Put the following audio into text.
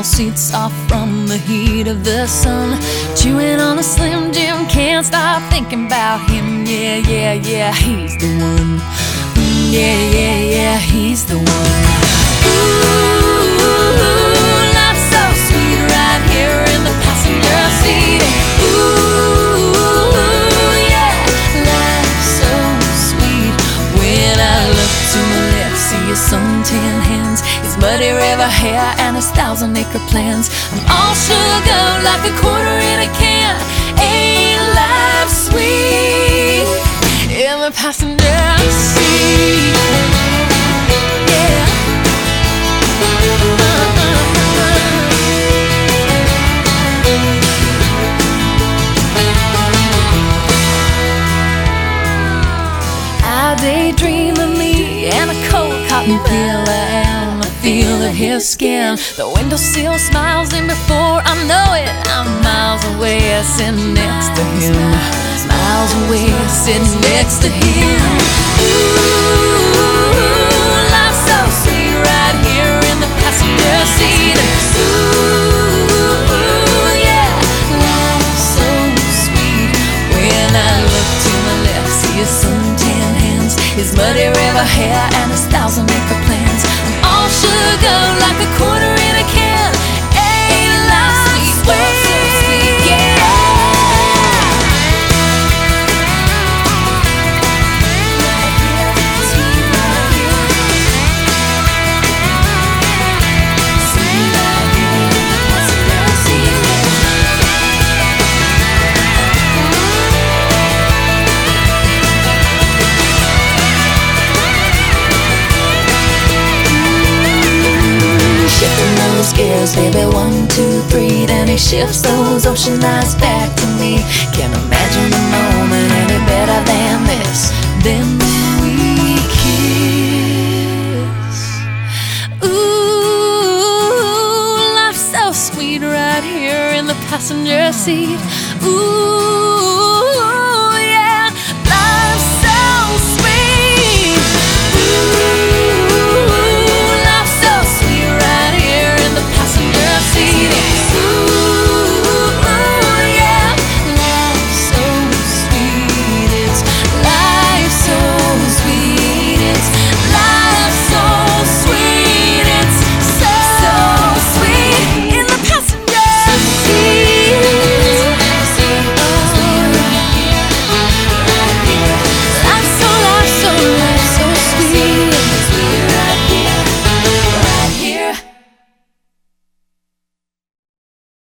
window seats off from the heat of the sun. Chewing on a Slim Jim, can't stop thinking about him. Yeah, yeah, yeah, he's the one. Yeah, yeah, yeah, he's the one. Ooh, life's so sweet right here in the passenger seat. Ooh, yeah, life's so sweet. When I look to my left, see his suntan hands, his muddy river hair, and his 1,000-acre plans. I'm all sugar like a quarter in a can. Ain't life sweet in the passenger seat? Yeah. I daydream of me and a cold cotton pillow and the feel of his skin. The windowsill smiles, and before I know it, I'm miles away sitting next to him. Miles away sitting next to him. Ooh, life's so sweet right here in the passenger seat. Ooh, yeah, life's so sweet. When I look to my left, see his suntan hands, his muddy river hair, and his 1,000-acre plans. I'm all sugar like a quarter in a can. Ain't life sweet? Yeah. Shifting those gears, baby, 1, 2, 3. Then he shifts those ocean eyes back to me. Can't imagine a moment any better than this. Then we kiss. Ooh, life's so sweet right here in the passenger seat.